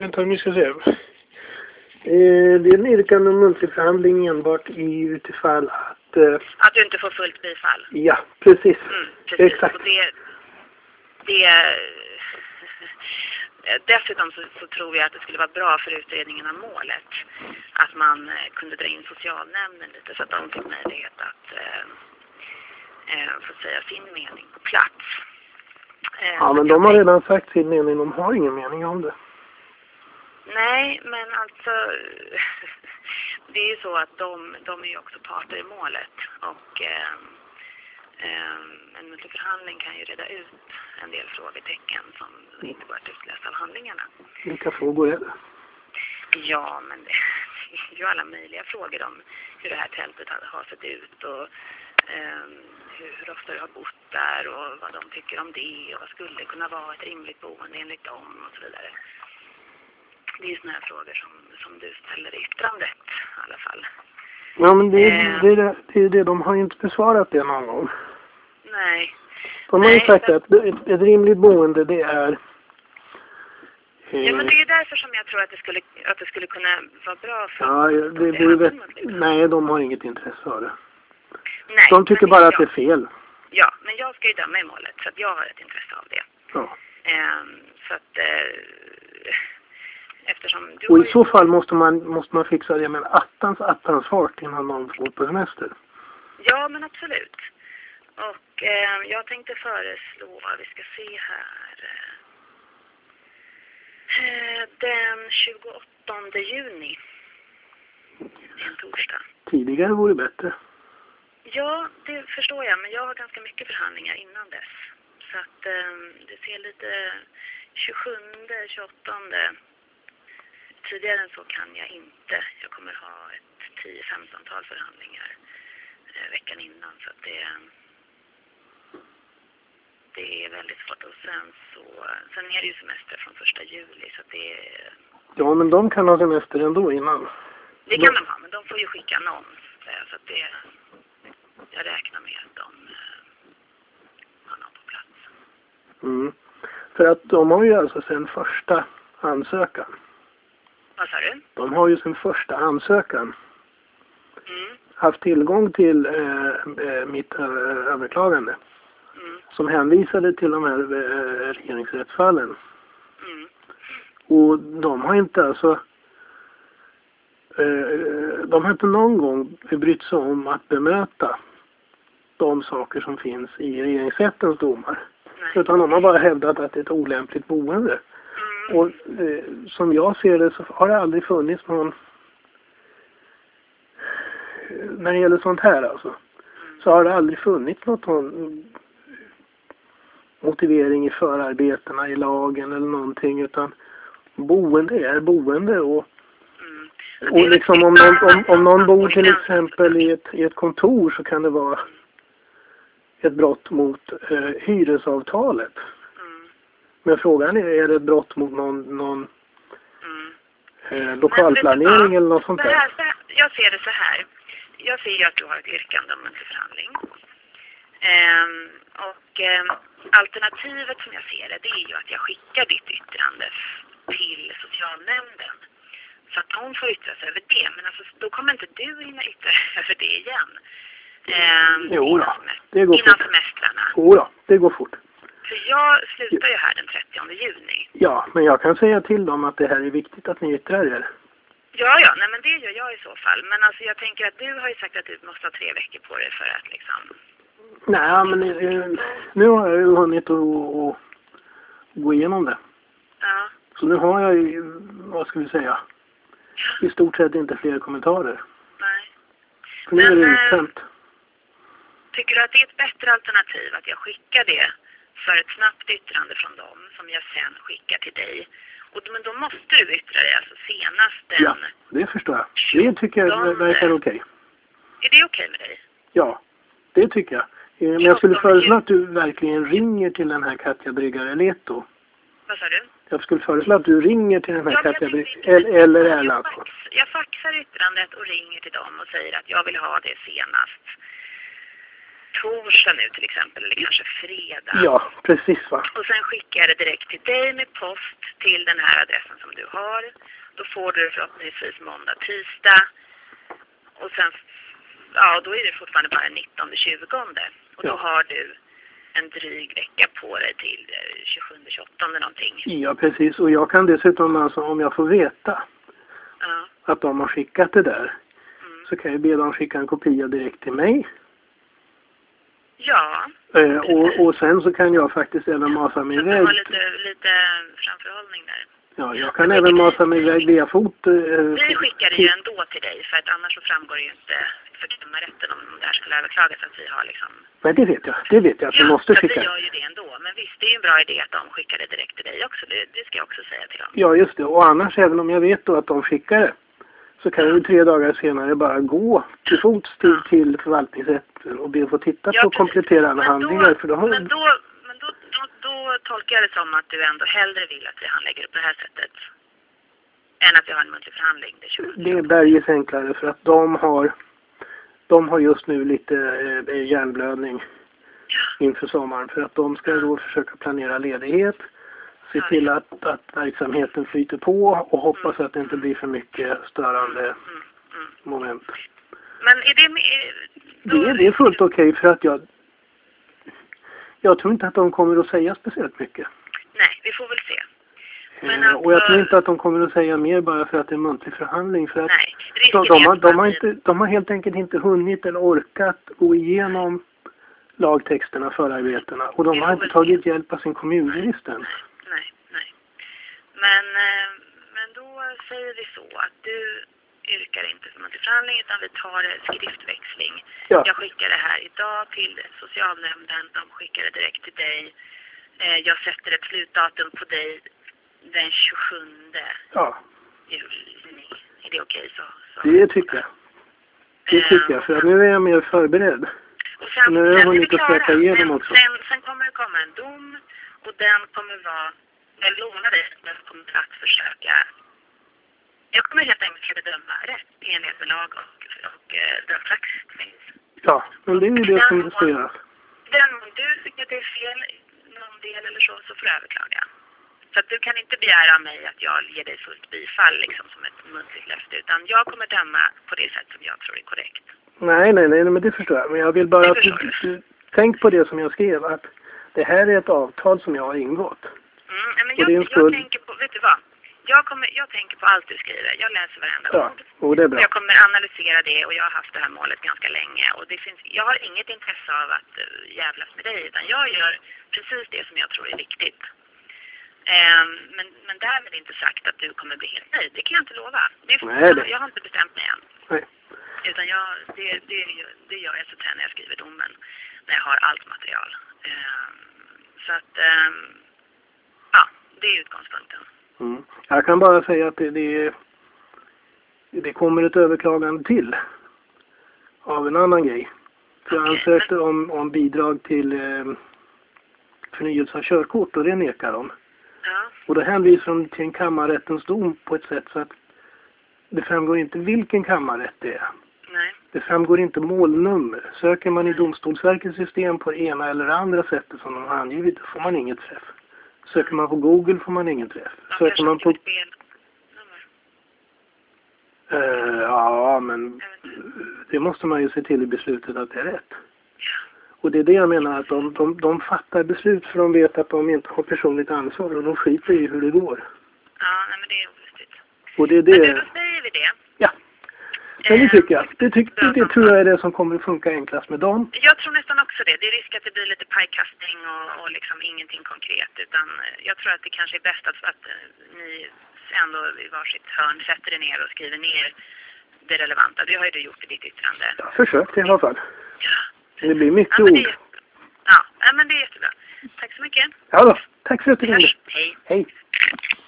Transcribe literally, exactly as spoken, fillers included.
Vänta, nu ska jag se. Eh, det är en yrkande om muntlig förhandling enbart i utifall att... Eh, att du inte får fullt bifall? Ja, precis. Mm, precis. Exakt. Och det, det, dessutom så, så tror jag att det skulle vara bra för utredningen av målet att man eh, kunde dra in socialnämnden lite så att de fick möjlighet att eh, eh, få säga sin mening på plats. Eh, ja, men de har redan sagt sin mening. De har ingen mening om det. Nej, men alltså det är ju så att de, de är ju också parter i målet och eh, eh, en muntlig förhandling kan ju reda ut en del frågetecken som inte går att utläsa av handlingarna. Vilka frågor är det? Ja, men det är ju alla möjliga frågor om hur det här tältet har sett ut och eh, hur, hur ofta du har bott där och vad de tycker om det och vad skulle kunna vara ett rimligt boende enligt dem och så vidare. Det är ju såna här frågor som, som du ställer i yttrandet i alla fall. Ja, men det, eh, det, är det, det är det. De har ju inte besvarat det någon gång. Nej. De har ju Nej, sagt men... att ett, ett rimligt boende det är... Eh... Ja, men det är ju därför som jag tror att det skulle, att det skulle kunna vara bra för... Ja, det, det är väl... Nej, de har inget intresse av det. Nej, de tycker bara att det är fel. Ja, men jag ska ju döma i målet så att jag har ett intresse av det. Ja. Eh, så att... Eh... Eftersom du och i ju... så fall måste man, måste man fixa det med attans, attans fart innan någon får på semester. Ja, men absolut. Och eh, jag tänkte föreslå, vi ska se här, eh, den tjugoåttonde juni, en torsdag. Tidigare vore bättre. Ja, det förstår jag, men jag har ganska mycket förhandlingar innan dess. Så att eh, det ser lite tjugosjunde, tjugoåttonde. Tidigare än så kan jag inte. Jag kommer ha ett tio femton-tal förhandlingar eh, veckan innan. Så att det, det är väldigt svårt. Och sen så, sen är det ju semester från första juli. Så att det är... Ja, men de kan ha semester ändå innan. Det kan de ha, men de får ju skicka annons. Så att det, jag räknar med att de har någon på plats. Mm. För att de har ju alltså sen första ansökan. Vad sa du? De har ju sin första ansökan mm. haft tillgång till eh, eh, mitt eh, överklagande mm. som hänvisade till de här eh, regeringsrättsfallen. Mm. Och de har inte alltså eh, de har inte någon gång brytt sig om att bemöta de saker som finns i regeringsrättens domar. Nej. Utan de har bara hävdat att det är ett olämpligt boende. Och eh, som jag ser det så har det aldrig funnits någon, när det gäller sånt här alltså, så har det aldrig funnits något någon motivering i förarbetena i lagen eller någonting, utan boende är boende och, Mm. och liksom om någon, om, om någon bor till exempel i ett, i ett kontor så kan det vara ett brott mot eh, hyresavtalet. Men frågan är, är det ett brott mot någon, någon mm. eh, lokalplanering eller något sånt där? Här, här, jag ser det så här. Jag ser ju att du har ett yrkande om en förhandling. Ehm, och ehm, alternativet som jag ser det, det är ju att jag skickar ditt yttrande till socialnämnden. Så att hon får yttra sig över det. Men alltså, då kommer inte du hinna yttra över det igen. Ehm, jo då, det går innan fort. semestrarna. Jo då, det går fort. För jag slutar ju här den trettionde juni. Ja, men jag kan säga till dem att det här är viktigt att ni yttrar er. Ja, ja, nej men det gör jag i så fall. Men alltså jag tänker att du har ju sagt att du måste ha tre veckor på dig för att liksom... Nej, men eh, nu har jag ju hunnit att, att gå igenom det. Ja. Så nu har jag ju, vad ska vi säga, i stort sett inte fler kommentarer. Nej. Så nu är det Men, uttömt. Tycker du att det är ett bättre alternativ att jag skickar det för ett snabbt yttrande från dem som jag sen skickar till dig? Och, men då måste du yttra dig alltså senast den... Ja, det förstår jag. Det tycker jag verkar okej. Okay. Är det okej okay med dig? Ja, det tycker jag. Men jag skulle föreslå att du verkligen ringer till den här Katja Bryggare Leto. Vad sa du? Jag skulle föreslå att du ringer till den här ja, Katja Bryggare eller Erland. Jag, fax, jag faxar yttrandet och ringer till dem och säger att jag vill ha det senast torsdag nu till exempel, eller kanske fredag. Ja, precis va. Och sen skickar jag det direkt till dig med post till den här adressen som du har. Då får du det förhoppningsvis måndag, tisdag. Och sen, ja då är det fortfarande bara nittonde tjugonde. Och då Ja. har du en dryg vecka på dig till tjugosjunde tjugoåttonde någonting. Ja, precis. Och jag kan dessutom, alltså, om jag får veta Ja. att de har skickat det där, Mm. så kan jag be dem skicka en kopia direkt till mig. Ja. Eh, och, och sen så kan jag faktiskt även masa mig Så att du iväg. har lite, lite framförhållning där. Ja, jag kan även masa mig iväg via fot. Eh, Vi skickar det ju ändå till dig, för att annars så framgår det ju inte för kammarrätten om det här skulle överklagas att vi har liksom... Nej, det vet jag. Det vet jag att vi Ja, måste så skicka. vi gör ju det ändå. Men visst, det är ju en bra idé att de skickar det direkt till dig också. Det, det ska jag också säga till dem. Ja, just det. Och annars, även om jag vet då att de skickar det, så kan jag ju tre dagar senare bara gå till fots till, till förvaltningsrätten och be att få titta Ja, på precis. kompletterande Men handlingar. då, För då har... men då, men då, då, då tolkar jag det som att du ändå hellre vill att vi handlägger det på det här sättet än att vi har en muntlig förhandling. Det, det är bergis enklare för att de har de har just nu lite eh, hjärnblödning inför sommaren, för att de ska då försöka planera ledighet, se till att, att verksamheten flyter på och hoppas att det inte blir för mycket störande Mm, mm. moment. Men är det med... Då, Det, det är fullt okej, för att jag jag tror inte att de kommer att säga speciellt mycket. Nej, vi får väl se. Men Eh, alltså, och jag tror inte att de kommer att säga mer bara för att det är en muntlig förhandling. För att nej, de, risken de, är har, att de, har vi- inte, de har helt enkelt inte hunnit eller orkat gå igenom lagtexterna, förarbetena. Och de Vi har får inte väl tagit hjälp av sin kommunjurist än. Nej, nej. Men, eh, men då säger vi så att du yrkar inte för muntlig förhandling utan vi tar skriftväxling. Ja. Jag skickar det här idag till socialnämnden, de skickar det direkt till dig. Eh, jag sätter ett slutdatum på dig den tjugosjunde Ja, juli. Är det okej så, så? det tycker jag. Det tycker jag, för att nu är jag mer förberedd. Och sen, Nu har jag sen är vi hunnit att klara. släppa igenom sen, också. sen, sen kommer det komma en dom och den kommer vara, jag lovar dig, den kommer att försöka. Jag kommer helt enkelt att bedöma rätt i enlighet med lag och, och eh, den praxis finns. Ja, men det är ju det som det ska göras. Den om du tycker att det är fel någon del eller så, så får du överklaga. Så att du kan inte begära av mig att jag ger dig fullt bifall liksom som ett muntligt löfte, utan jag kommer döma på det sätt som jag tror är korrekt. Nej, nej, nej, men det förstår jag. Men jag vill bara Det att du, förstår du tänk på det som jag skrev, att det här är ett avtal som jag har ingått. Mm, men Och det är jag, en jag skuld. tänker på, vet du vad? Jag, kommer, jag tänker på allt du skriver. Jag läser varenda Ja, ord. och det är bra. Jag kommer analysera det och jag har haft det här målet ganska länge. Och det finns, jag har inget intresse av att uh, jävlas med dig, utan jag gör precis det som jag tror är viktigt. Um, men, men därmed inte sagt att du kommer bli helt nöjd. Det kan jag inte lova. Det är, Nej, det- jag har inte bestämt mig än. Nej. Utan jag, det, det, det gör jag så att när jag skriver domen. När jag har allt material. Um, så att, um, ja, det är utgångspunkten. Mm. Jag kan bara säga att det, det, det kommer ett överklagande till av en annan grej. För jag Okej, ansökte om, om bidrag till eh, förnyelse av körkort och det nekar de. Ja, Och då hänvisar de till en kammarrättens dom på ett sätt så att det framgår inte vilken kammarrätt det är. nej. Det framgår inte målnummer. Söker man i Domstolsverkets system på det ena eller det andra sättet som de har angivit, då får man inget träff. Söker man på Google får man ingen träff. De Söker kanske man har på... skrivit fel nummer. Eh, ja, men det måste man ju se till i beslutet att det är rätt. Och det är det jag menar, att de, de, de fattar beslut för de vet att de inte har personligt ansvar och de skiter i hur det går. Ja, nej, men det är olustigt. Och det är Men du, det... då säger vi det. Ja, men det Eh, tycker jag. Det, tyck, det, det tror jag är det som kommer att funka enklast med dem. Jag tror nästan också det. Det är risk att det blir lite pajkastning och, och liksom ingenting konkret. Utan eh, jag tror att det kanske är bäst att, att eh, ni ändå i varsitt hörn sätter er ner och skriver ner det relevanta. Det har ju du gjort i ditt yttrande. Jag har försökt i alla fall. Ja, Det blir mycket ja, men det är ord. jättebra. Ja, ja, men det är jättebra. Tack så mycket. Ja då, tack för att du Vi ringde. hörs. Hej. Hej.